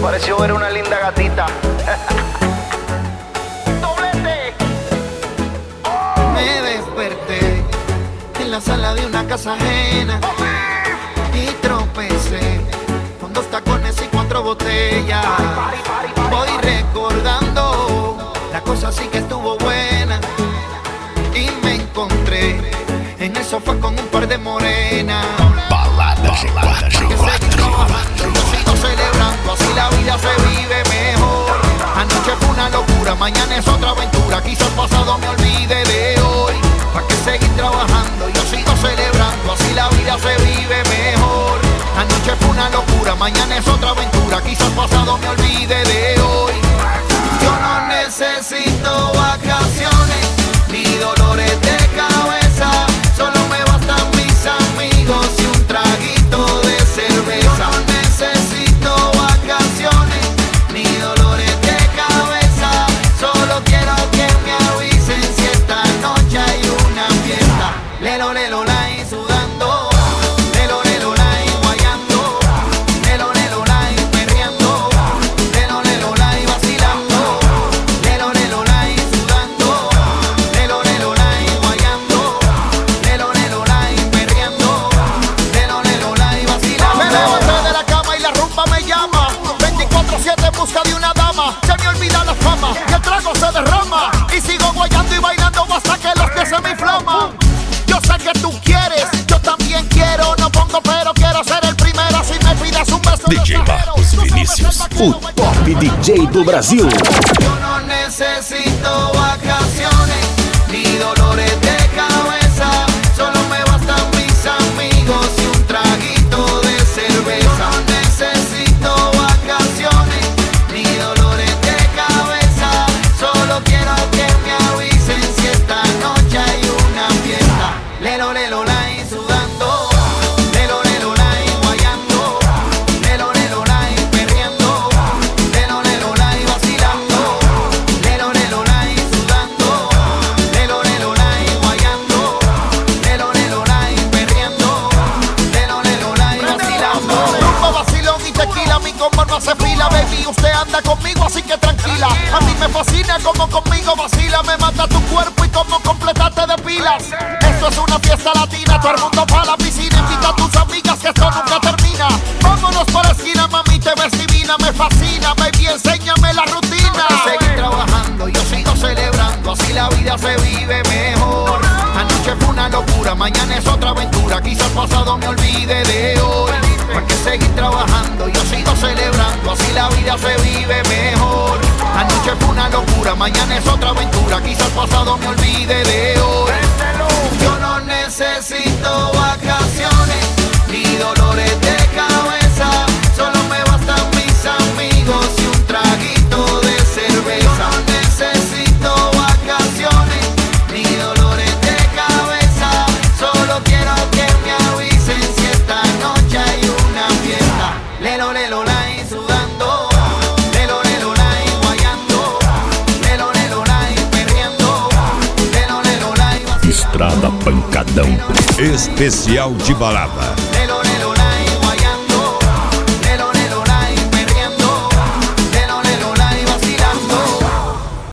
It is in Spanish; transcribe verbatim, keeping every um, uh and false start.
pareció ver una linda gatita. Doblete. Oh. Me desperté en la sala de una casa ajena y tropecé con dos tacones y cuatro botellas. Voy recordando, la cosa sí que estuvo buena y me encontré en el sofá con un par de morenas. Balada G cuatro, G cuatro. Yo sigo celebrando, así la vida se vive mejor. Anoche fue una locura, mañana es otra aventura. Quizás pasado me olvide de hoy. ¿Para qué seguir trabajando? Yo sigo celebrando, así la vida se vive mejor. Anoche fue una locura, mañana es otra aventura. Quizás pasado me olvide de hoy. Yo no necesito vacaciones ni dolores de cabeza. Solo me bastan mis amigos y un traguito de cerveza. No necesito vacaciones ni dolores de cabeza. Solo quiero que me avisen si esta noche hay una fiesta. Lelo, lelo, lai, sudando. Lelo, lelo, lai, guayando. Lelo, lelo, lai, perreando. Lelo, lelo, lai, vacilando. Lelo, lelo, lai, sudando. Lelo, lelo, lai, guayando. Lelo, lelo, lai, perreando. Lelo, lelo, lai, vacilando. Me levanté de la cama y la rumba me llama. veinticuatro siete en busca de una dama. Se me olvida la fama y el trago se derrama. Y sigo guayando y bailando hasta que los pies se me inflaman. Yo sé que tú quieres, yo también quiero. No pongo pero quiero ser el primero. Si me pides un beso D J Marcos Vinícius, o top D J do Brasil. Yo no necesito vacaciones ni dolores de cabeza. Solo me bastan mis amigos y un traguito de cerveza. No necesito vacaciones ni dolores de cabeza. Solo quiero que me avisen si esta noche hay una fiesta. Lelo, lelo, lai, sudando. Lelo, lelo, lai, guayando. Lelo, lelo, lai, perreando. Lelo, lelo, lai, vacilando. Lelo, lelo, lai, sudando. Lelo, lelo, lai, guayando. Lelo, lelo, lai, perreando. Lelo, lelo, lai, vacilando. Rumbo, vacilón y tequila, mi combo no hace fila. Baby, usted anda conmigo, así que tranquila. A mí me fascina como conmigo vacila. Me mata tu cuerpo y como completarte de pilas. Esto es una fiesta latina, todo el mundo pa' la piscina. Invita a tus amigas que esto nunca termina. Vámonos por la esquina, mami, te ves divina. Me fascina, baby, enséñame la rutina. Seguir trabajando, yo sigo celebrando. Así la vida se vive mejor. Anoche fue una locura, mañana es otra aventura. Quizás pasado me olvide de hoy. ¿Para qué seguir trabajando? Yo sigo celebrando. Así la vida se vive mejor. Anoche fue una locura, mañana es otra aventura. Quizás pasado me olvide de hoy. Yo no necesito vacaciones ni dolores de cabeza. Solo me bastan mis amigos y un traguito de cerveza. No necesito vacaciones ni dolores de cabeza. Solo quiero que me avisen si esta noche hay una fiesta. Lelo, lelo, lai, sudando. Lelo, lelo, lai, guayando. Lelo, lelo, lai, perreando. Lelo, lelo, lai, vacilando. Estrada Pancadão, especial de balada. Lelo,